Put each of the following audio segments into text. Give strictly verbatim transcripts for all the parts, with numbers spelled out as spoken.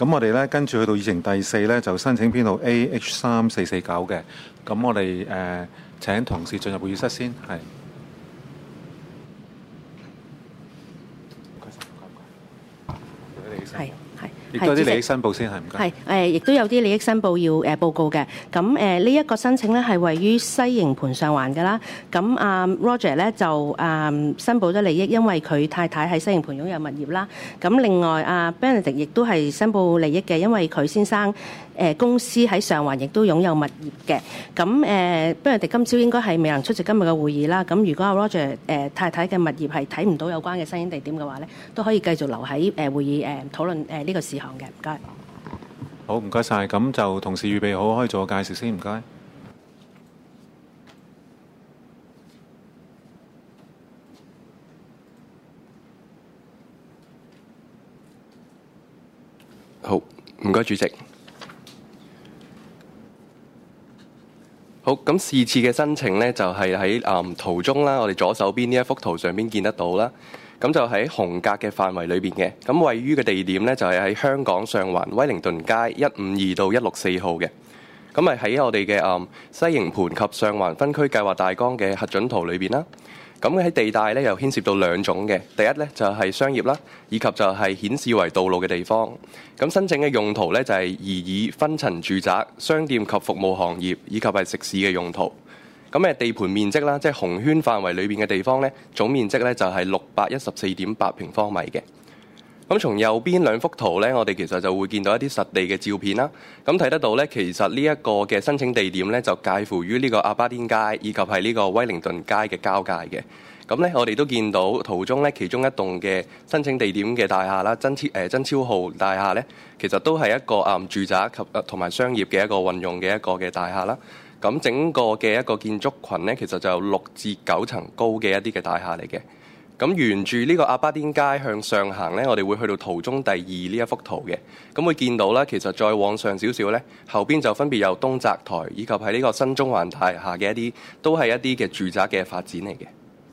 咁我哋咧跟住去到議程第四咧，就申請編號 A H 三四四九嘅。咁我哋誒、呃、請同事進入會議室先，係。 係。 亦都有啲利益申報先係唔該。 係誒，亦都有啲利益申報要誒、呃、報告嘅。咁誒呢一個申請咧係位於西營盤上環嘅啦。咁啊、呃、Roger 咧就誒、呃、申報咗利益，因為佢太太喺西營盤擁有物業啦。咁另外啊 Benedict 亦都係申報利益嘅，因為佢先生誒、呃、公司喺上環亦都擁有物業嘅。咁誒 Benedict 今朝應該係未能出席今日嘅會議啦。咁如果阿 Roger 誒、呃、太太嘅物業係睇唔到有關嘅申請地點嘅話咧，都可以繼續留喺誒、呃、會議誒、呃、討論誒呢個事項嘅。唔該。 好，唔該晒。咁就同事預備好，可以做個介紹先，唔該。 好，唔該主席。好，咁是次嘅申請呢，就係喺誒圖中啦，我哋左手邊呢一幅圖上邊見得到啦。咁就喺紅格嘅範圍裏邊嘅，咁位於嘅地點呢，就係喺香港上環威靈頓街一五二到一六四號嘅。咁係喺我哋嘅誒西營盤及上環分區計劃大綱嘅核准圖裏邊啦。咁喺地帶咧又牽涉到兩種嘅，第一咧就係商業啦，以及就係顯示為道路嘅地方。咁申請嘅用途咧就係擬議分層住宅、商店及服務行業，以及係食肆嘅用途。咁誒地盤面積啦，即係紅圈範圍裏邊嘅地方咧，總面積咧就係六百一十四點八平方米嘅。咁從右邊兩幅圖咧，我哋其實就會見到一啲實地嘅照片啦。咁睇得到咧，其實呢一個嘅申請地點咧，就介乎於呢個鴨巴甸街以及係呢個威靈頓街嘅交界嘅。咁咧，我哋都見到圖中咧，其中一棟嘅申請地點嘅大廈啦，真超誒真超號大廈咧，其實都係一個誒住宅及同埋商業嘅一個運用嘅一個嘅大廈啦。咁整個嘅一個建築群咧，其實就有六至九層高嘅一啲嘅大廈嚟嘅。咁沿住呢個鴨巴甸街向上行呢，我哋會去到圖中第二呢一幅圖嘅。咁會見到啦，其實再往上少少呢，後邊就分別有東澤台以及喺呢個新中環大廈嘅一啲，都係一啲嘅住宅嘅發展嚟嘅。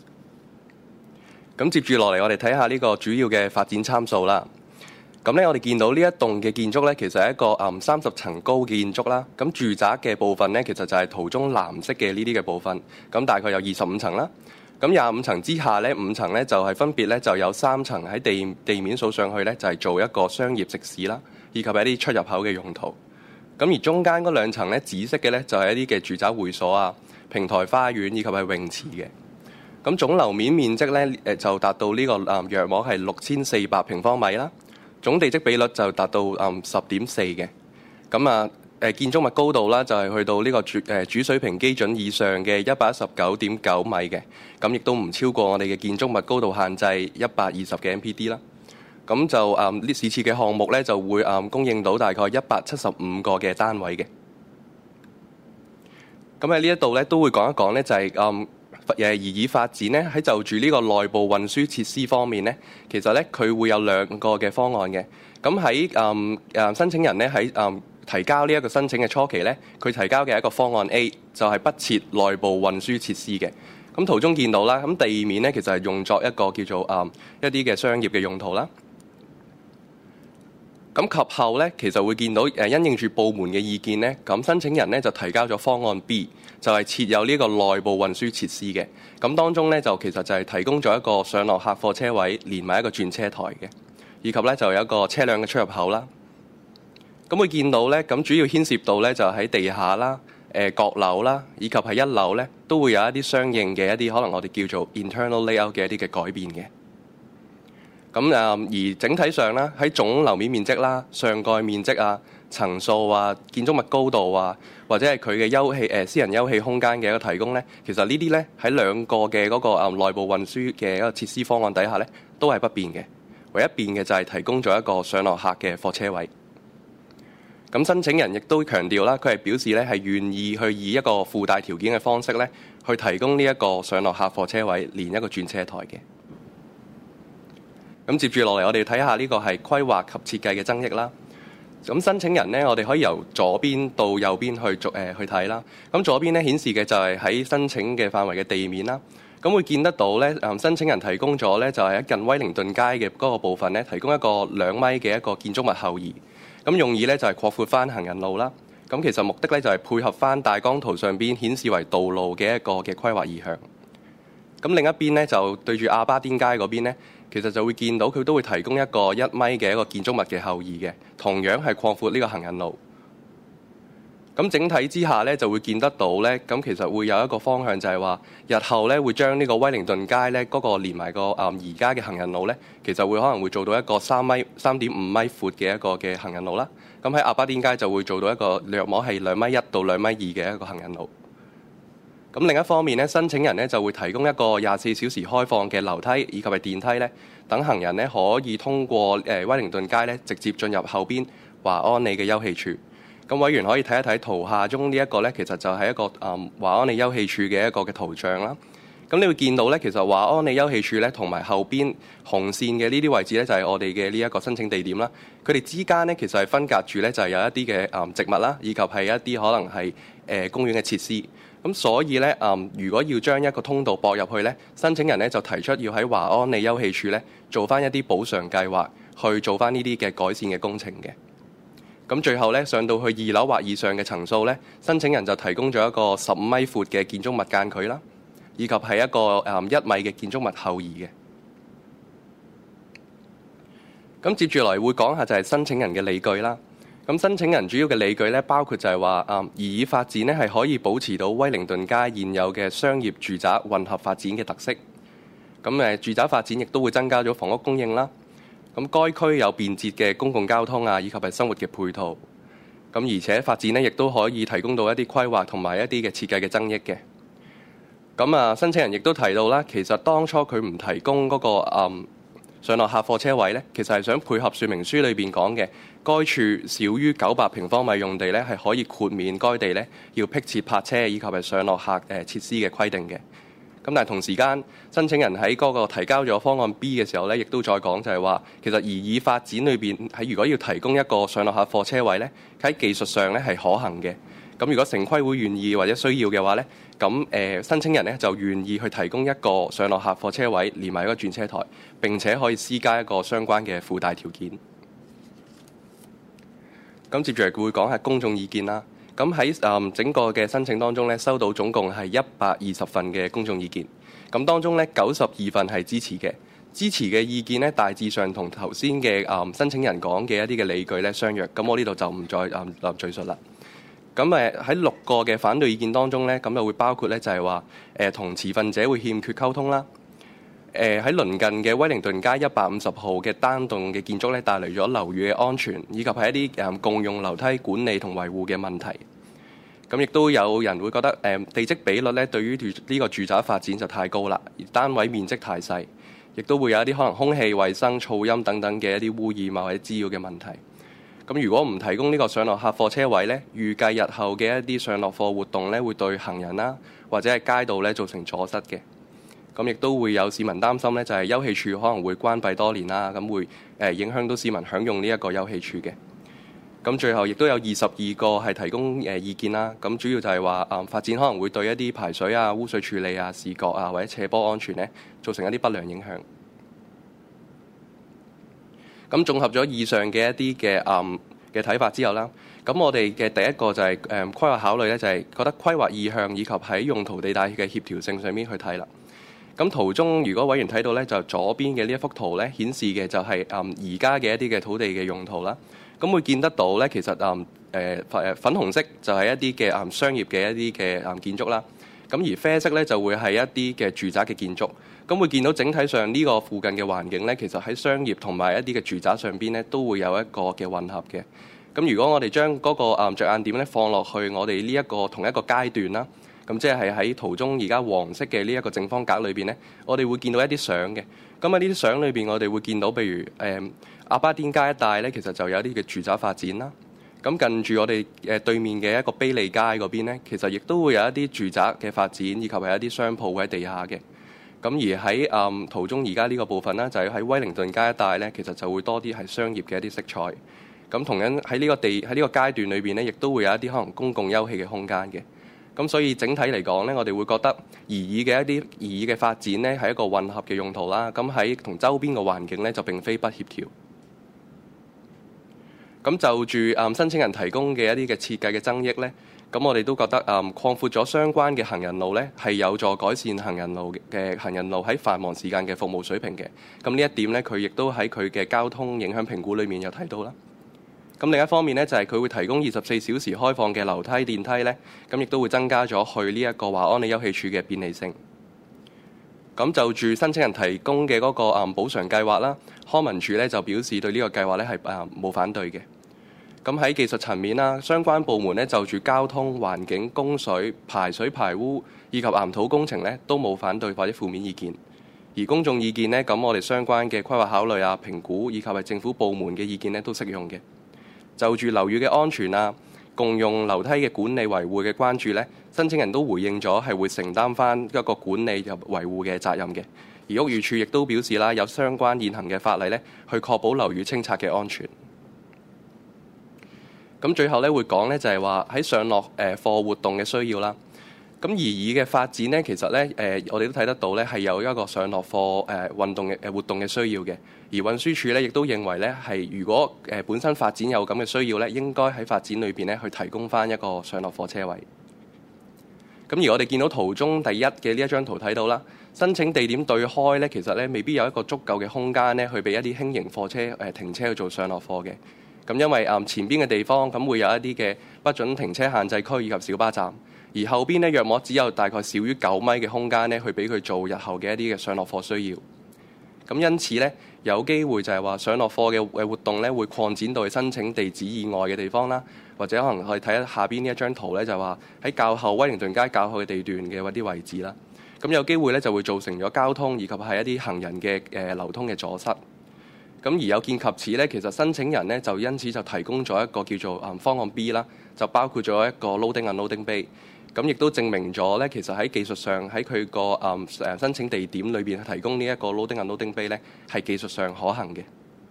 咁接住落嚟，我哋睇下呢個主要嘅發展參數啦。咁呢，我哋見到呢一棟嘅建築呢，其實係一個誒三十層高嘅建築啦。咁住宅嘅部分呢，其實就係圖中藍色嘅呢啲嘅部分。咁大概有二十五層啦。咁廿五層之下咧，五層咧就係分別咧就有三層喺地地面數上去咧，就係做一個商業食肆啦，以及一啲出入口嘅用途。咁而中間嗰兩層咧，紫色嘅咧就係一啲嘅住宅會所啊、平台花園以及係泳池嘅。咁總樓面面積咧誒就達到呢個誒約莫係六千四百平方米啦，總地積比率就達到誒十點四嘅。咁啊〜誒建築物高度啦，就係去到呢個主誒主水平基準以上嘅一百一十九點九米嘅，咁亦都唔超過我哋嘅建築物高度限制一百二十嘅 M P D 啦。咁就誒呢是次嘅項目咧，就會誒供應到大概一百七十五個嘅單位嘅。咁喺呢一度咧，都會講一講咧，就係誒誒擬議發展咧，喺就住呢個內部運輸設施方面咧，其實咧佢會有兩個嘅方案嘅。咁喺誒誒申請人咧喺誒提交呢一個申請嘅初期呢，佢提交嘅一個方案 A 就係不設內部運輸設施嘅。咁圖中見到啦，咁地面呢其實係用作一個叫做啊、嗯、一啲嘅商業嘅用途啦。咁及後呢，其實會見到誒因應住部門嘅意見呢，咁申請人呢就提交咗方案 B， 就係設有呢個內部運輸設施嘅。咁當中呢，就其實就係提供咗一個上落客貨車位，連埋一個轉車台嘅，以及呢就有一個車輛嘅出入口啦。咁會見到咧，咁主要牽涉到咧就喺地下啦、誒閣樓啦，以及係一樓咧，都會有一啲相應嘅一啲可能我哋叫做 internal layout 嘅一啲嘅改變嘅。咁誒而整體上啦，喺總樓面面積啦、上蓋面積啊、層數啊、建築物高度啊，或者係佢嘅休憩誒私人休憩空間嘅一個提供咧，其實呢啲咧喺兩個嘅嗰個誒內部運輸嘅一個設施方案底下咧，都係不變嘅。唯一變嘅就係提供咗一個上落客嘅貨車位。咁申請人亦都強調啦，佢係表示咧係願意去以一個附帶條件嘅方式咧，去提供呢一個上落客貨車位，連一個轉車台嘅。咁接住落嚟，我哋睇下呢個係規劃及設計嘅爭議啦。咁申請人呢，我哋可以由左邊到右邊去逐誒去睇啦。咁左邊咧顯示嘅就係喺申請嘅範圍嘅地面啦。咁會見得到咧，誒申請人提供咗咧就係喺近威靈頓街嘅嗰個部分咧，提供一個兩米嘅一個建築物後移。咁咁用意咧就係擴闊翻行人路啦。咁其實目的咧就係配合翻大綱圖上邊顯示為道路嘅一個嘅規劃意向。咁另一邊咧就對住亞巴甸街嗰邊咧，其實就會見到佢都會提供一個一米嘅一個建築物嘅後移嘅，同樣係擴闊呢個行人路。咁整體之下咧就會見得到咧，咁其實會有一個方向就係話，日後咧會將呢個威靈頓街咧嗰個連埋個誒而家嘅行人路咧，其實會可能會做到一個三米三點五米闊嘅一個嘅行人路啦。咁喺亞巴甸街就會做到一個約莫係兩米一到兩米二嘅一個行人路。咁另一方面咧，申請人咧就會提供一個廿四小時開放嘅樓梯以及係電梯咧，等行人咧可以通過誒威靈頓街咧直接進入後邊華安里嘅休憩處。咁委員可以睇一睇圖下中呢一個咧，其實就係一個誒華安里休憩處嘅一個嘅圖像啦。咁你會見到咧，其實華安里休憩處咧同埋後邊紅線嘅呢啲位置咧，就係我哋嘅呢一個申請地點啦。佢哋之間咧其實係分隔住咧，就係有一啲嘅誒植物啦，以及係一啲可能係誒公園嘅設施。咁所以咧誒，如果要將一個通道駁入去咧，申請人咧就提出要喺華安里休憩處咧做翻一啲補償計劃，去做翻呢啲嘅改善嘅工程嘅。咁最後咧上到去二樓或以上嘅層數咧，申請人就提供咗一個十五米闊嘅建築物間距啦，以及係一個誒一米嘅建築物後移嘅。咁接住來會講下就係申請人嘅理據啦。咁申請人主要嘅理據咧，包括就係話誒擬議發展咧係可以保持到威靈頓街現有嘅商業住宅混合發展嘅特色。咁誒住宅發展亦都會增加咗房屋供應啦。咁該區有便捷嘅公共交通啊，以及係生活嘅配套。咁而且發展呢，亦都可以提供到一啲規劃同埋一啲嘅設計嘅增益嘅。咁啊，申請人亦都提到啦，其實當初佢唔提供嗰、那個、嗯、上落客貨車位呢，其實係想配合說明書裏邊講嘅，該處少於九百平方米用地呢，係可以豁免該地呢要辟設泊車以及係上落客誒設施嘅規定嘅。咁但係同時間，申請人喺嗰個提交咗方案 B 嘅時候咧，亦都再講就係話，其實擬議發展裏邊喺如果要提供一個上落客貨車位咧，喺技術上咧係可行嘅。咁如果城規會願意或者需要嘅話咧，咁誒申請人咧就願意去提供一個上落客貨車位，連埋一個轉車台，並且可以施加一個相關嘅附帶條件。咁接住嚟會講下公眾意見啦。咁喺誒整個嘅申請當中咧，收到總共係一百二十份嘅公眾意見。咁當中咧九十二份係支持嘅，支持嘅意見咧大致上同頭先嘅誒申請人講嘅一啲嘅理據咧相若。咁我呢度就唔再誒誒敘述啦。咁誒喺六個嘅反對意見當中咧，咁就會包括咧就係話誒同持份者會欠缺溝通啦。誒喺鄰近嘅威靈頓街一百五十號嘅單棟嘅建築咧，帶嚟咗樓宇嘅安全，以及係一啲誒共用樓梯管理同維護嘅問題。咁亦都有人會覺得誒地積比率咧，對於住呢個住宅發展就太高啦，而單位面積太細，亦都會有一啲可能空氣、衞生、噪音等等嘅一啲污染啊或者滋擾嘅問題。咁如果唔提供呢個上落客貨車位咧，預計日後嘅一啲上落貨活動咧，會對行人啦或者係街道咧造成阻塞嘅。咁亦都會有市民擔心咧，就係休憩處可能會關閉多年啦，咁會誒影響到市民享用呢一個休憩處嘅。咁最後亦都有二十二個係提供誒意見啦。咁主要就係話誒發展可能會對一啲排水啊、污水處理啊、視覺啊或者斜坡安全咧造成一啲不良影響。咁綜合咗以上嘅一啲嘅誒嘅睇法之後啦，咁我哋嘅第一個就係誒規劃考慮咧，就係覺得規劃意向以及喺用途地帶嘅協調性上面去睇啦。咁圖中如果委員睇到咧，就左邊嘅呢一幅圖咧，顯示嘅就係誒而家嘅一啲嘅土地嘅用途啦。咁會見得到咧，其實誒誒誒粉紅色就係一啲嘅誒商業嘅一啲嘅誒建築啦。咁而啡色咧就會係一啲嘅住宅嘅建築。咁會見到整體上呢個附近嘅環境咧，其實喺商業同埋一啲嘅住宅上邊咧，都會有一個嘅混合嘅。咁如果我哋將嗰個誒著眼點咧放落去我哋呢一個同一個階段啦，咁即係喺圖中而家黃色嘅呢一個正方格裏邊咧，我哋會見到一啲相嘅。咁喺呢啲相裏邊，我哋會見到，譬如誒亞巴甸街一帶咧，其實就有啲嘅住宅發展啦。咁近住我哋誒對面嘅一個卑利街嗰邊咧，其實亦都會有一啲住宅嘅發展，以及係一啲商鋪喺地下嘅。咁而喺誒、嗯、圖中而家呢個部分咧，就係喺威靈頓街一帶咧，其實就會多啲係商業嘅一啲色彩。咁同樣喺呢個地喺呢個階段裏邊咧，亦都會有一啲可能公共休憩嘅空間嘅。咁所以整體嚟講咧，我哋會覺得擬議嘅一啲擬議嘅發展咧，係一個混合嘅用途啦。咁喺同周邊嘅環境咧，就並非不協調。 咁就住誒、嗯、申請人提供嘅一啲嘅設計嘅增益呢，咁我哋都覺得誒、嗯、擴闊咗相關嘅行人路呢，係有助改善行人路嘅行人路喺繁忙時間嘅服務水平嘅。咁呢一點呢，佢亦都喺佢嘅交通影響評估裏面有提到啦。咁另一方面呢，就係、是、佢會提供二十四小時開放嘅樓梯、電梯呢，咁亦都會增加咗去呢一個華安里休憩處嘅便利性。咁就住申請人提供嘅嗰個誒補償計劃啦，康文署咧就表示對呢個計劃咧係誒冇反對嘅。咁喺技術層面啦，相關部門咧就住交通、環境、供水、排水排污以及岩土工程咧都冇反對或者負面意見。而公眾意見呢，咁我哋相關嘅規劃考慮啊、評估以及係政府部門嘅意見咧都適用嘅。就住樓宇嘅安全啊、共用樓梯嘅管理維護嘅關注呢，申請人都回應咗係會承擔翻一個管理及維護嘅責任嘅。而屋宇署亦都表示啦，有相關現行嘅法例呢，去確保樓宇清拆嘅安全。咁最後咧會講呢，就係話喺上落誒課活動嘅需要啦。咁而以嘅發展呢，其實呢，誒我哋都睇得到呢，係有一個上落課誒運動嘅誒活動嘅需要嘅。而運輸署呢，亦都認為呢，係如果誒本身發展有咁嘅需要呢，應該喺發展裏邊呢，去提供翻一個上落課車位。咁而我哋見到圖中第一嘅呢一張圖睇到啦，申請地點對開呢，其實呢未必有一個足夠嘅空間呢，去俾一啲輕型貨車誒停車去做上落課嘅。咁因為誒前邊嘅地方咁會有一啲嘅不准停車限制區以及小巴站。而後邊呢，約莫只有大概少於九米嘅空間呢，去俾佢做日後嘅一啲嘅上落課需要。咁因此呢，有機會就係話上落課嘅誒活動呢，會擴展到去申請地址以外嘅地方啦，或者可能可以睇下邊呢一張圖呢，就係話喺較後威靈頓街較後嘅地段嘅一啲位置啦。咁有機會呢，就會造成咗交通以及係一啲行人嘅誒流通嘅阻塞。咁而有見及此呢，其實申請人呢，就因此就提供咗一個叫做誒方案 B 啦，就包括咗一個 loading and unloading bay。咁亦都證明咗咧，其實喺技術上喺佢個誒誒申請地點裏邊提供呢一個 loading and unloading bay咧，係技術上可行嘅。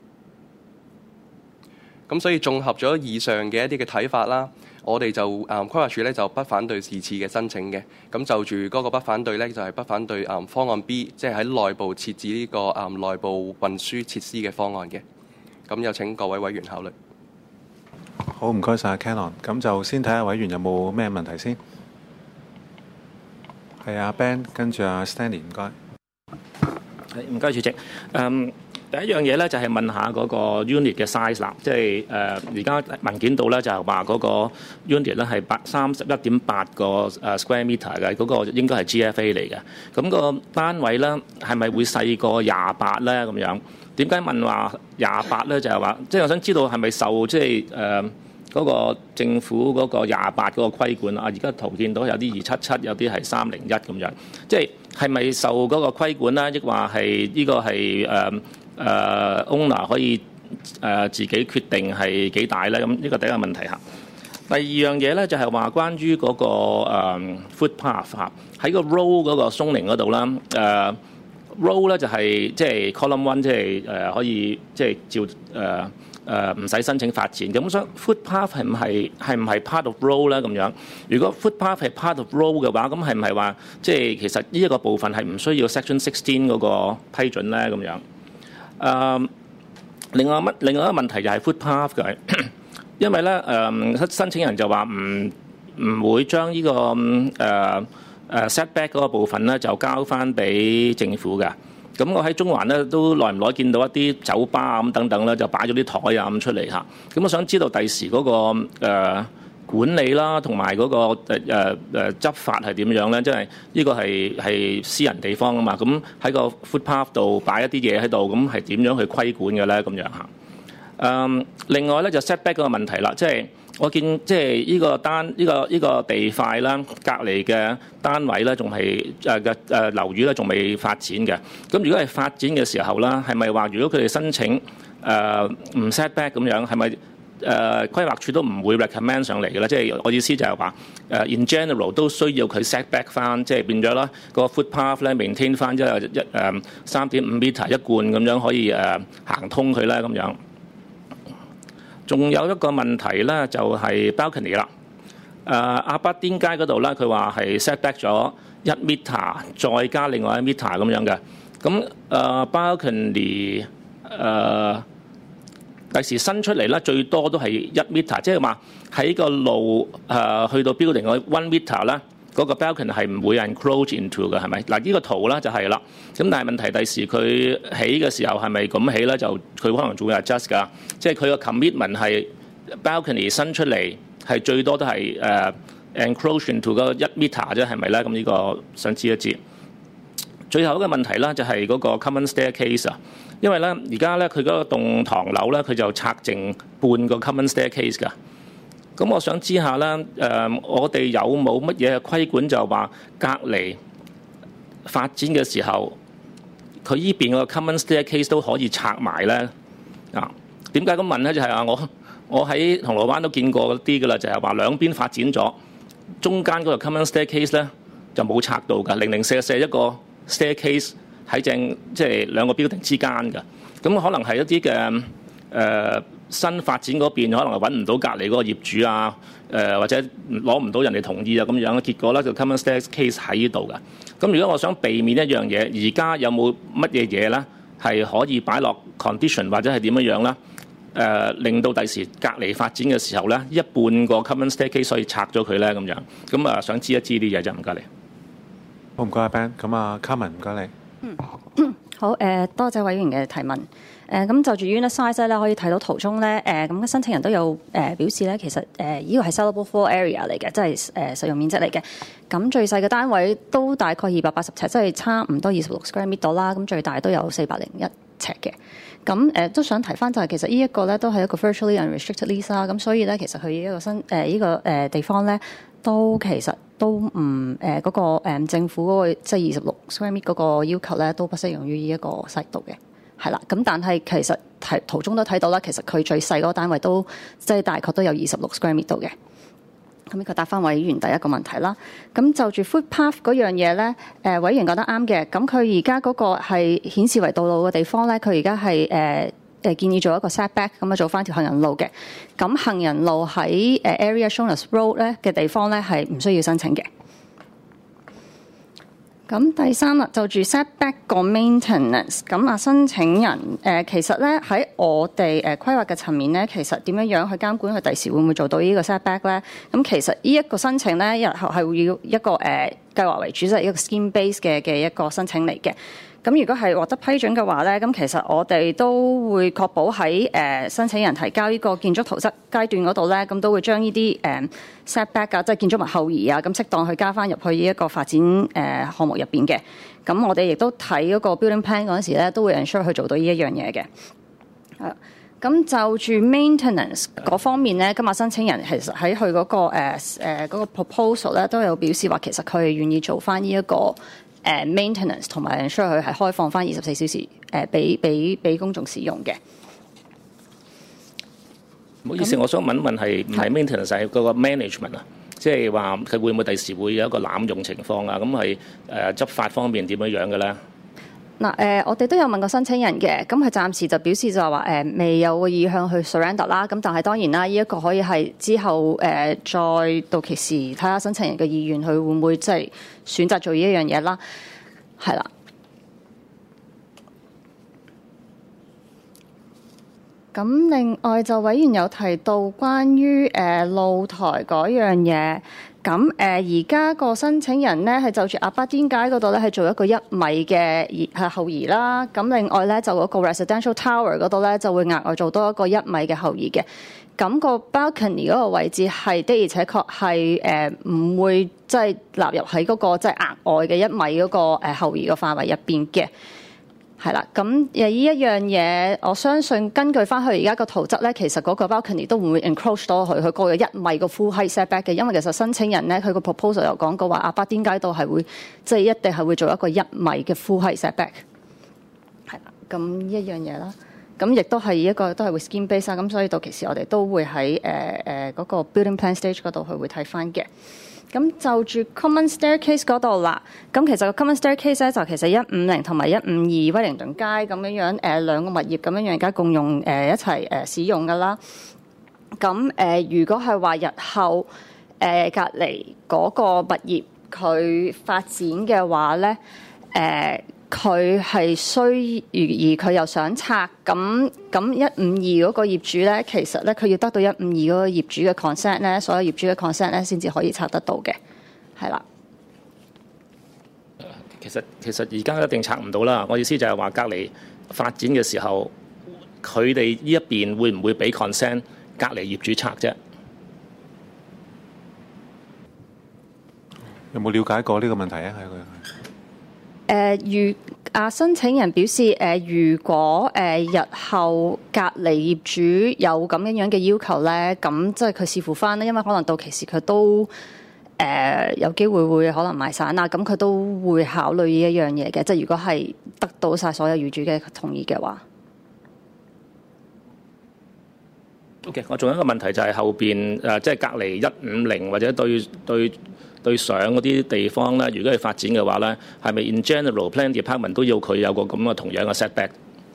咁所以綜合咗以上嘅一啲嘅睇法啦，我哋就誒規劃署咧就不反對是次嘅申請嘅。咁就住嗰個不反對咧，就係、是、不反對誒方案 B， 即係喺內部設置呢、這個誒內部運輸設施嘅方案嘅。咁有請各位委員考慮。 好，唔該晒 Canon。咁就先睇下委員有冇咩問題先。係啊 Ben， 跟住阿 Stanley， 唔該。 係唔該，主席。嗯，第一樣嘢咧就係問下嗰個 unit 嘅 size 啦，即係誒而家文件度咧就係話嗰個 unit 咧係八三十一點八個誒 square meter 嘅，嗰個應該係 G F A 嚟嘅。咁個單位咧係咪會細過廿八咧？咁樣點解問話廿八咧？就係話即係我想知道係咪受即係誒嗰個政府嗰個廿八嗰個規管啊？而家圖見到有啲二七七，有啲係三零一咁樣，即係係咪受嗰個規管啦？抑或係呢個係誒誒 owner 可以誒、呃、自己決定係幾大咧？咁呢個第一個問題嚇。第二樣嘢咧就係話關於嗰、那個、呃、footpath 嚇，喺個 row 嗰個松寧嗰度啦，誒、呃、row 咧就係即係 column one， 即係誒可以即係照誒。呃誒唔使申請發展，咁所以 footpath 係唔係係唔係 part of road 咧？咁樣，如果 footpath 係 part of road 嘅話，咁係唔係話即係其實呢一個部分係唔需要 section sixteen 嗰個批准咧？咁樣，誒、呃，另外乜另外一個問題就係 footpath 嘅，因為咧誒、呃、申請人就話唔唔會將呢、這個誒誒、呃、setback 嗰個部分咧就交翻俾政府嘅。咁我喺中環咧都耐唔耐見到一啲酒吧啊咁等等咧，就擺咗啲台啊咁出嚟嚇。咁我想知道第時嗰個、呃、管理啦，同埋嗰個誒誒誒執法係點樣咧？即係呢個係係私人地方啊嘛。咁喺個 footpath 度擺一啲嘢喺度，咁係點樣去規管嘅咧？咁樣嚇。誒，另外咧就 setback 嗰個問題啦，即係。我見即係呢個單呢、呢個呢、呢個地塊啦，隔離嘅單位咧，仲係誒嘅誒樓宇咧，仲未發展嘅。咁如果係發展嘅時候啦，係咪話如果佢哋申請誒唔、呃、setback 咁樣，係咪誒規劃署都唔會 recommend 上嚟嘅咧？即係我意思就係話誒 in general 都需要佢 setback 翻，即係變咗啦個 footpath 咧 maintain 翻一一誒三點五 meter 一貫咁樣可以誒、呃、行通佢咧咁樣。仲有一個問題咧，就係 balcony 啦。誒阿巴甸街嗰度咧，佢話係 setback 咗一 meter，再加另外一 meter 咁樣嘅。咁誒 balcony 誒第時伸出嚟咧，最多都係一 meter， 即係話喺個路誒、呃、去到 building 嗰 one meter 咧，嗰個 balcony 係唔會 encroach into 嘅，係咪？嗱，呢個圖咧就係啦。咁但係問題第時佢起嘅時候係咪咁起咧？就佢可能仲會 adjust 㗎。即係佢個 commitment 係 balcony 伸出嚟係最多都係誒、uh, encroach into 嗰一 meter 啫，係咪咧？咁呢個想知一知。最後一個問題咧就係嗰個 common staircase 啊。因為咧，而家咧佢嗰個棟唐樓咧，佢就拆剩半個 common staircase 㗎。咁我想知下咧，誒、呃，我哋有冇乜嘢規管就話隔離發展嘅時候，佢依邊個 common staircase 都可以拆埋咧？啊，點解咁問咧？就係、是、話我我喺銅鑼灣都見過啲㗎啦，就係話兩邊發展咗，中間嗰個 common staircase 咧就冇拆到㗎，零零舍舍一個 staircase。喺正即係兩個 building 之間嘅，咁可能係一啲嘅誒新發展嗰邊，可能係揾唔到隔離嗰個業主啊，誒、呃、或者攞唔到人哋同意啊咁樣，結果咧就 common staircase 喺呢度嘅。咁如果我想避免一樣嘢，而家有冇乜嘢嘢咧係可以擺落 condition 或者係點樣樣咧？誒、呃、令到第時隔離發展嘅時候咧，一半個 common staircase 可以拆咗佢咧咁樣。咁啊想知一知啲嘢啫，唔該你。 好，唔該阿 Ben，咁啊 Carmen 唔該你。 嗯，好誒、呃，多謝委員嘅提問。誒、呃、咁就住 unit size 咧，可以睇到圖中咧，誒咁嘅申請人都有誒、呃、表示咧，其實誒依、呃這個係 sellable floor area 嚟嘅，即係誒、呃、實用面積嚟嘅。咁最細嘅單位都大概二百八十尺，即係差唔多二十六 square meter 啦。咁最大都有四百零一尺嘅。咁誒、呃、都想提翻就係、是、其實呢一個咧都係一個 virtually unrestricted lease 啦。咁所以咧其實佢一個新誒依、呃這個誒、呃、地方咧都其實。都唔誒嗰個、呃、政府嗰、那個即係二十六 square meter 嗰個要求咧，都不適用於呢一個細度嘅，係啦。咁但係其實睇圖中都睇到啦，其實佢最細嗰個單位都即係大概都有二十六 square meter 度嘅。咁呢個答翻委員第一個問題啦。咁就住 footpath 嗰樣嘢咧，誒、呃、委員覺得啱嘅。咁佢而家嗰個係顯示為道路嘅地方咧，佢而家係誒。誒建議做一個 setback 咁啊，做翻條行人路嘅。咁行人路喺誒 area shown as road 咧嘅地方咧係唔需要申請嘅。咁第三啦，就住 setback 個 maintenance。咁啊，申請人誒、呃、其實咧喺我哋誒規劃嘅層面咧，其實點樣樣去監管佢第時會唔會做到呢個 setback 咧？咁其實呢一個申請咧，日後係會要一個誒、呃、計劃為主，即係一個 scheme base 嘅嘅一個申請嚟嘅。咁如果係獲得批准嘅話咧，咁其實我哋都會確保喺誒、呃、申請人提交呢個建築圖則階段嗰度咧，咁都會將呢啲誒 setback 啊，即係建築物後移啊，咁適當去加翻入去呢一個發展誒、呃、項目入邊嘅。咁我哋亦都睇嗰個 building plan 嗰陣時咧，都會 ensure 去做到呢一樣嘢嘅。係。咁就住 maintenance 嗰方面咧，今日申請人其實喺佢嗰個誒誒嗰個 proposal 咧，都有表示話其實佢係願意做翻呢一個。誒 maintenance 同埋 ensure 佢係開放翻二十四小時誒俾俾俾公眾使用嘅。 唔好意思，我想問一問係唔係 maintenance 係嗰個 management 啊？即係話佢會唔會第時會有一個濫用情況啊？咁係誒執法方面點樣樣嘅咧？ 嗱誒、呃，我哋都有問過申請人嘅，咁佢暫時就表示就係話誒未有個意向去 surrender 啦。咁但係當然啦，呢、這、一個可以係之後誒、呃、再到期時睇下申請人嘅意願，佢會唔會即係選擇做呢一樣嘢啦？係啦。咁另外就委員有提到關於誒、呃、露台嗰樣嘢。咁誒而家個申請人咧係就住鴨巴甸街嗰度咧係做一個一米嘅移係後移啦。咁另外咧就嗰個 residential tower 嗰度咧就會額外做多一個一米嘅後移嘅。咁個 balcony 嗰個位置係的而且確係誒唔會即係納入喺嗰個即係額外嘅一米嗰個誒後移嘅範圍入邊嘅。係啦，咁誒呢一樣嘢，我相信根據翻佢而家個圖則咧，其實嗰個 balcony 都唔會 encroach 到佢，佢過咗一米個 full height setback 嘅，因為其實申請人咧佢個 proposal 有講過話，鴨巴甸街道係會即係、就是、一定係會做一個一米嘅 full height setback。係啦，咁一樣嘢啦，咁亦都係一個都係會 scheme base 啦，咁所以到其時我哋都會喺誒誒嗰個 building plan stage 嗰度去會睇翻嘅。咁就住 common staircase 嗰度啦，咁其實個 common staircase 咧就其實一五零同埋一五二威靈頓街咁樣樣，誒、呃、兩個物業咁樣樣而家共用誒、呃、一齊誒、呃、使用噶啦。咁誒、呃、如果係話日後誒、呃、隔離嗰個物業佢發展嘅話咧，誒、呃、 佢係需而佢又想拆，咁咁一五二嗰個業主咧，其實咧佢要得到一五二嗰個業主嘅 consent 咧，所有業主嘅 consent 咧先至可以拆得到嘅，係啦。 其實其實而家一定拆唔到啦。我意思就係話隔離發展嘅時候，佢哋呢一邊會唔會俾 consent 隔離業主拆啫？ 有冇了解過呢個問題啊？係佢。 誒，如啊申請人表示，誒、呃、如果誒、呃、日後隔離業主有咁樣樣嘅要求咧，咁即係佢視乎翻咧，因為可能到期時佢都誒、呃、有機會會可能賣散啊，咁佢都會考慮呢一樣嘢嘅，即係如果係得到晒所有業主嘅同意嘅話。 OK， 我仲有一個問題就係後邊誒，即係隔離一五零或者對對。對上嗰啲地方咧，如果係發展嘅話咧，係咪 in general plan department 都要佢有個咁嘅同樣嘅 setback？ 誒、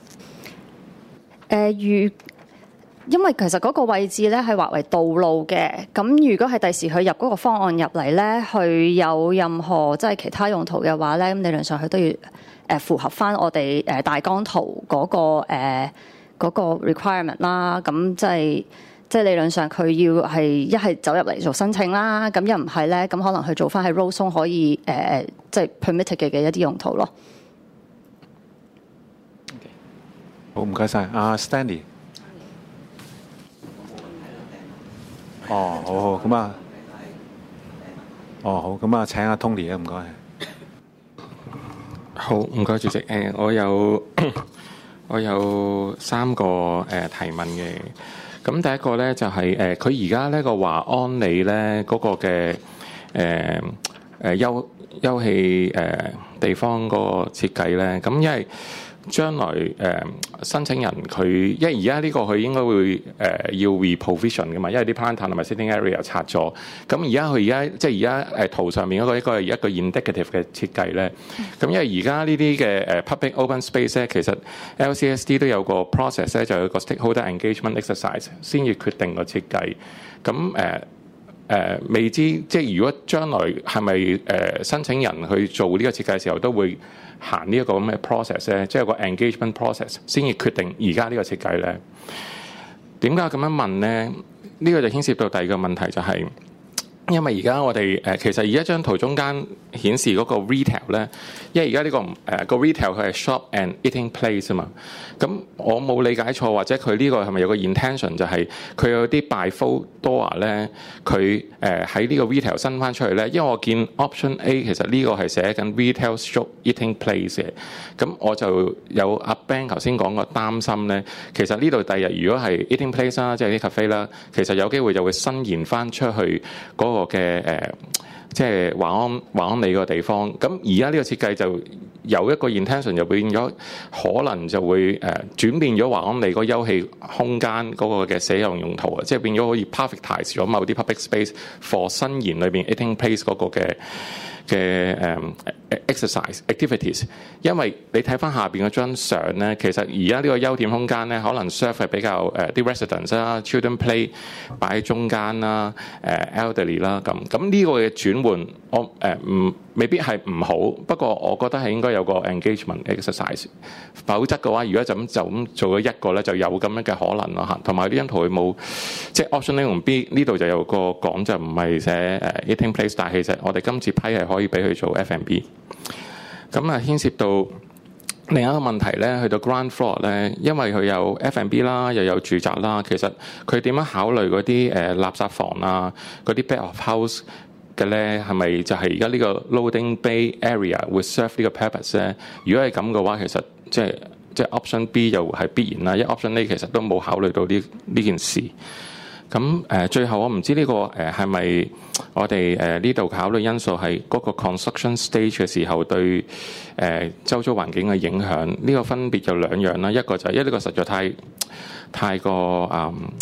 呃，如因為其實嗰個位置咧係劃為道路嘅，咁如果係第時佢入嗰個方案入嚟咧，佢有任何即係其他用途嘅話咧，咁理論上佢都要誒符合翻我哋誒大綱圖嗰、嗰個誒嗰、呃嗰個 requirement 啦，咁即係。即係理論上佢要係一係走入嚟做申請啦，咁又唔係咧，咁可能去做翻喺 road zone 可以誒、呃，即係 permitted 嘅嘅一啲用途咯。 Okay. 好，唔該晒，阿 Stanley。哦，好好，咁啊，哦好，咁啊，請阿 Tony 啊，唔該。 好，唔該主席。誒，我有我有三個誒、呃、提問嘅。咁第一個咧就係、是、誒，佢而家呢個華安里咧嗰個嘅誒誒休休憩誒、呃、地方嗰個設計咧，咁因為將來誒、呃、申請人佢，因為而家呢個佢應該會誒、呃、要 reprovision 嘅嘛，因為啲 planter 同埋 sitting area 拆咗。咁而家佢而家即係而家誒圖上面嗰個一個係一個 indicative 嘅設計咧。咁因為而家呢啲嘅誒 public open space 咧，其實 L C S D 都有個 process 咧，就有個 stakeholder engagement exercise 先至決定個設計。咁誒誒未知即係如果將來係咪誒申請人去做呢個設計嘅時候都會行呢一個咁嘅 process 咧，即係有個 engagement process 先至決定而家呢個設計咧。點解咁樣問咧？呢、呢個就牽涉到第二個問題，就係、是、因為而家我哋誒其實而家張圖中間顯示嗰個 retail 咧，因為而家呢個誒、呃、個 retail 佢係 shop and eating place 啊嘛。咁我冇理解錯，或者佢呢個係咪有個 intention 就係佢有啲 by-fold door 咧，佢誒喺呢個 retail 伸翻出去咧？因為我見 option A 其實呢個係寫緊 retail shop eating place 嘅，咁我就有阿 Ben 頭先講個擔心咧。其實呢度第日如果係 eating place 啦，即係啲 cafe 啦，其實有機會就會伸延翻出去嗰個嘅誒。呃即係華安華安里個地方，咁而家呢個設計就有一個 intention 就變咗，可能就會誒、呃、轉變咗華安里個休憩空間嗰個嘅使用用途啊，即係變咗可以 perfectize 咗某啲 public space for 伸延裏邊 eating place 嗰個嘅嘅誒 exercise activities。因為你睇翻下邊嗰張相咧，其實而家呢個休憩空間咧，可能 serve 係比較誒啲、呃、residents 啦、children play 擺喺中間啦、誒、呃、elderly 啦咁。咁呢個嘅轉換，我誒唔、呃、未必係唔好，不過我覺得係應該有個 engagement exercise。否則嘅話，如果就咁就咁做咗一個咧，就有咁樣嘅可能咯嚇。同埋呢張圖佢冇即係 option A 同 B 呢度就有個講就唔係寫誒 eating place， 但係其實我哋今次批係可以俾佢做 F and B。咁啊，牽涉到另一個問題咧，去到 ground floor 咧，因為佢有 F and B 啦，又有住宅啦，其實佢點樣考慮嗰啲誒垃圾房啊，嗰啲 back of house 嘅咧，係咪就係而家呢個 loading bay area 會 serve 呢個 purpose 咧？如果係咁嘅話，其實即係即係 option B 又係必然啦，因為 option A 其實都冇考慮到呢呢件事。咁誒、呃，最後我唔知呢、這個誒係咪我哋誒呢度考慮因素係嗰個 construction stage 嘅時候對誒、呃、周遭環境嘅影響？呢、這個分別有兩樣啦，一個就係、是、因為呢個實在太太過誒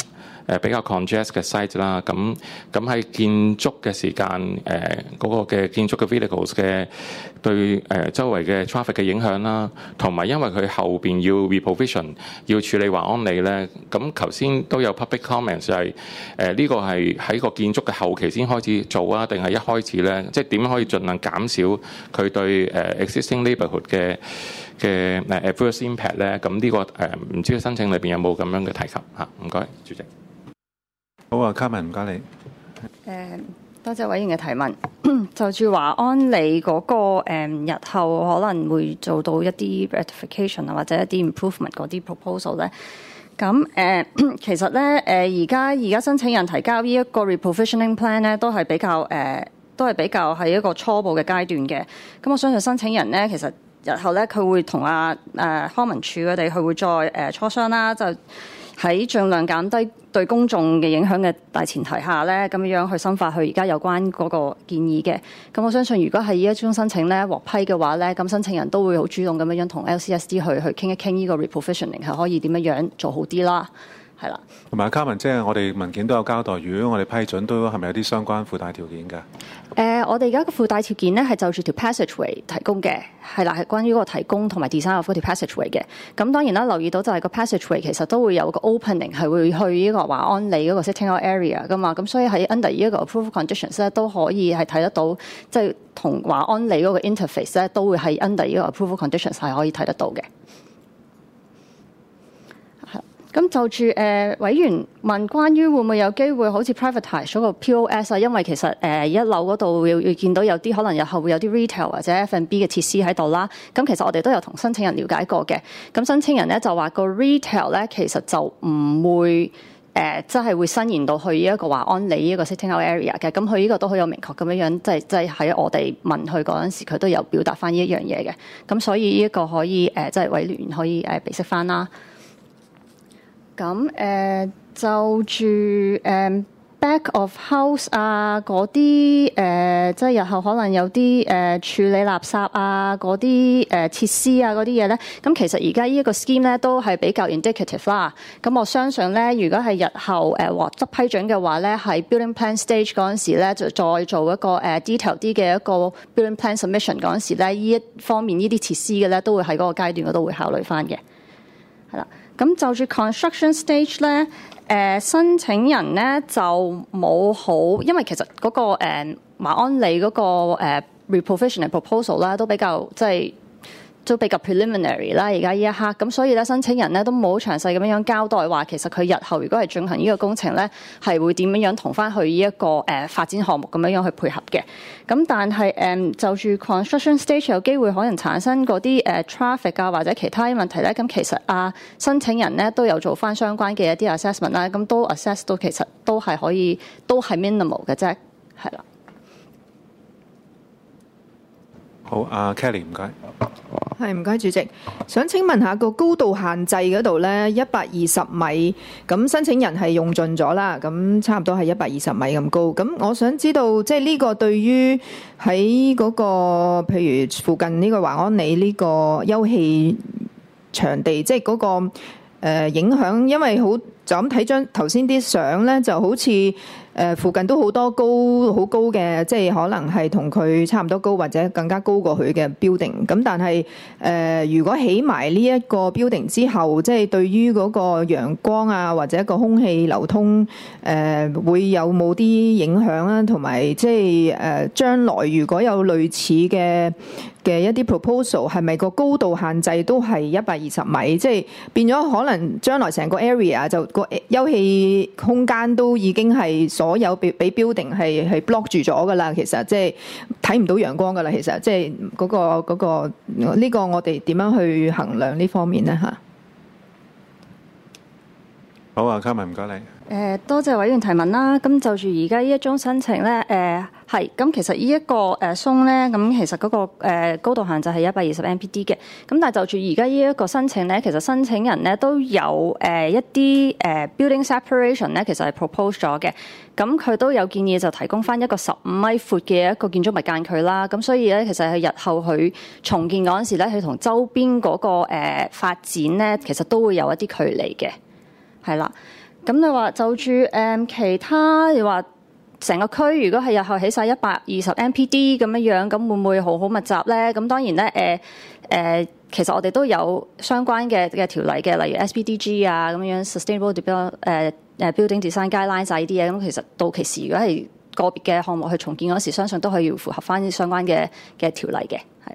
誒比較 congest 嘅 site 啦。咁咁喺建築嘅時間誒嗰個嘅建築嘅 vehicles 嘅對誒周圍嘅 traffic 嘅影響啦，同埋因為佢後邊要 reprovision 要處理華安里咧，咁頭先都有 public comments 就係誒呢個係喺個建築嘅後期先開始做啊，定係一開始咧，即係點樣可以盡量減少佢對誒 existing neighborhood 嘅嘅誒 adverse impact 咧？咁呢個誒唔知申請裏邊有冇咁樣嘅提及嚇？唔該，主席。 好啊，卡文唔該你。 誒，多謝委員嘅提問。就住華安里嗰、那個誒、嗯，日後可能會做到一啲 rectification 啊，或者一啲 improvement 嗰啲 proposal 咧。咁誒、呃，其實咧誒，而家而家申請人提交呢一個 reprovisioning plan 咧，都係比較誒、呃，都係比較係一個初步嘅階段嘅。咁我相信申請人咧，其實日後咧佢會同阿誒康文署佢哋，佢會再誒、呃、磋商啦，就喺盡量減低對公眾嘅影響嘅大前提下咧，咁樣去深化佢而家有關嗰個建議嘅。咁我相信，如果係呢一宗申請咧獲批嘅話咧，咁申請人都會好主動咁樣樣同 L C S D 去去傾一傾呢個 reprovisioning 係可以點樣樣做好啲啦。係啦， 同埋卡文，即係我哋文件都有交代，如果我哋批准，都係咪有啲相關附帶條件㗎？誒、 呃，我哋而家個附帶條件咧係就住條 passageway 提供嘅，係啦，係關於嗰個提供同埋 design of 嗰條 passageway 嘅。咁當然啦，留意到就係個 passageway 其實都會有個 opening 係會去呢個華安里嗰個 sitting out area 㗎嘛。咁所以喺 under 呢一個 approval conditions 咧都可以係睇得到，即係同華安里嗰個 interface 咧都會係 under 呢個 approval conditions 係可以睇得到嘅。咁就住誒、呃、委員問關於會唔會有機會好似 privatize 嗰個 P O S 啊，因為其實誒、呃、一樓嗰度要要見到有啲可能日後會有啲 retail 或者 F and B 嘅設施喺度啦。咁其實我哋都有同申請人了解過嘅。咁申請人咧就話個 retail 咧其實就唔會誒即係會伸延到去呢一個華安里呢一個 sitting out area 嘅。咁佢呢個都好有明確咁樣樣，即係即係喺我哋問佢嗰陣時，佢都有表達翻呢一樣嘢嘅。咁所以呢一個可以誒即係委員可以誒備悉翻啦。咁誒、呃、就住誒、呃、back of house 啊嗰啲誒，即係日後可能有啲誒、呃、處理垃圾啊嗰啲誒設施啊嗰啲嘢咧。咁其實而家呢一個 scheme 咧都係比較 indicative 啦。咁我相信咧，如果係日後誒獲得批准嘅話咧，喺 building plan stage 嗰陣時咧，就再做一個誒、呃、detail 啲嘅一個 building plan submission 嗰陣時咧，呢一方面呢啲設施嘅咧都會喺嗰個階段嗰度會考慮翻嘅。係啦。咁就住 construction stage 咧，誒、呃、申請人咧就冇好，因為其實嗰、那個誒、呃、華安里嗰、那個誒、呃、reprovisioning proposal 啦，都比較即係都比較 preliminary 啦。而家呢一刻，咁所以咧申請人咧都冇詳細咁樣樣交代話，其實佢日後如果係進行呢個工程咧，係會點樣樣同翻去呢一個誒、呃、發展項目咁樣樣去配合嘅。咁但係誒、嗯、就住 construction stage 有機會可能產生嗰啲誒 traffic 啊或者其他啲問題咧，咁其實啊申請人咧都有做翻相關嘅一啲 assessment 啦，咁都 assess 到其實都係可以，都係 minimal 嘅啫，係啦。 好，阿 Kelly 唔該。 係唔該，主席。想請問下個高度限制嗰度咧，一百二十米，咁申請人係用盡咗啦，咁差唔多係一百二十米咁高。咁我想知道，即係呢個對於喺嗰個譬如附近呢個華安里呢個休憩場地，即係嗰個誒影響，因為好就咁睇張頭先啲相咧，就好似誒附近都好多高好高嘅，即係可能係同佢差唔多高或者更加高過佢嘅 building。咁但係誒、呃，如果起埋呢一個 building 之後，即係對於嗰個陽光啊或者個空氣流通誒、呃，會有冇啲影響啊？同埋即係誒將來如果有類似嘅嘅一啲 proposal， 係咪個高度限制都係一百二十米？即係變咗可能將來成個 area 就個休憩空間都已經係所有俾俾 building 係係 block 住咗㗎啦。其實即係睇唔到陽光㗎啦。其實即係嗰個嗰個呢個我哋點樣去衡量呢方面咧嚇？ 好啊，卡文唔該你。 誒、呃、多謝委員提問啦。咁就住而家呢一宗申請咧，誒係咁其實呢一個誒松咧，咁其實嗰、那個、呃、高度限制係一百二十 M P D 嘅。咁但係就住而家呢一個申請咧，其實申請人咧都有誒、呃、一啲誒、呃、building separation 咧，其實係 propose 咗嘅。咁佢都有建議就提供翻一個十五米闊嘅一個建築物間距啦。咁所以咧，其實係日後佢重建嗰陣時咧，佢同周邊嗰、那個誒、呃、發展咧，其實都會有一啲距離嘅，係啦。 咁你話就住誒、嗯、其他，你話成個區如果係日後起晒一百二十 M P D 咁樣樣，咁會唔會好好密集咧？咁當然咧，誒、呃、誒，其實我哋都有相關嘅嘅條例嘅，例如 S B D G 啊咁樣 Sustainable Develop 誒誒 Building Design Guidelines 呢啲嘢。咁其實到期時如果係個別嘅項目去重建嗰時，相信都係要符合翻相關嘅嘅條例嘅，係。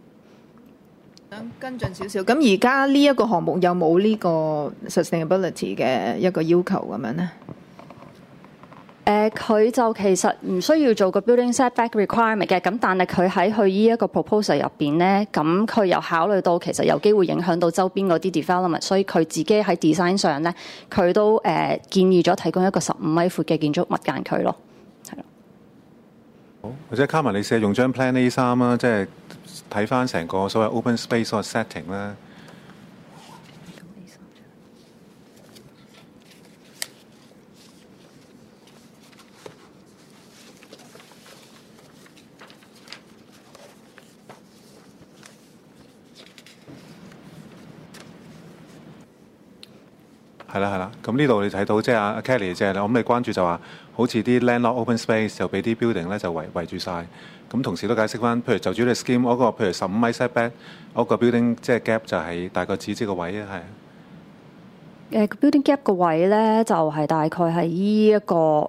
跟進少少，咁而家呢一個項目有冇呢個 sustainability 嘅一個要求咁樣咧？ 誒，佢、呃、就其實唔需要做個 building setback requirement 嘅，咁但係佢喺佢呢一個 proposal 入邊咧，咁佢又考慮到其實有機會影響到周邊嗰啲 development，所以佢自己喺 design 上咧，佢都誒、呃、建議咗提供一個十五米闊嘅建築物間距咯，係咯。 好，或者卡文你試下用張 Plan A 三啦，即係睇翻成個所謂 open space 個 setting 啦。係啦係啦，咁呢度你睇到即係阿 Kelly 即係我諗你關注就話，好似啲 landlocked open space 就俾啲 building 咧就圍圍住晒。咁同時都解釋翻，譬如就住你 scheme 嗰個，譬如十五米 setback 嗰個 building 即係 gap 就係大概指知個位啊，係。誒 building gap 個位咧就係大概係依一個誒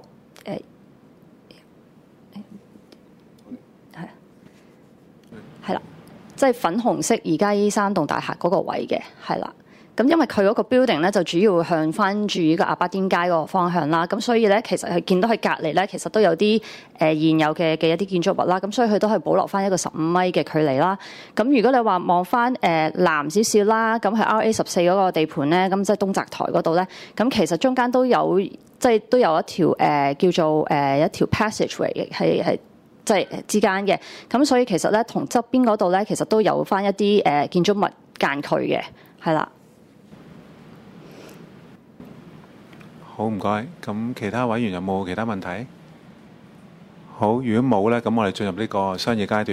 係係啦，即係粉紅色而家依三棟大廈嗰個位嘅，係啦。咁因為佢嗰個 building 咧就主要向翻住呢個阿巴甸街嗰個方向啦，咁所以咧其實佢見到佢隔離咧其實都有啲誒、呃、現有嘅嘅一啲建築物啦，咁所以佢都係保留翻一個十五米嘅距離啦。咁如果你話望翻誒南少少啦，咁喺 R A 十四嗰個地盤咧，咁即係東澤台嗰度咧，咁其實中間都有即係都有一條誒、呃、叫做誒、呃、一條 passageway 係係即係之間嘅，咁所以其實咧同側邊嗰度咧其實都有翻一啲誒、呃、建築物間距嘅，係啦。 好，唔該。咁其他委員有冇其他問題？好，如果冇咧，咁我哋進入呢個商議階段。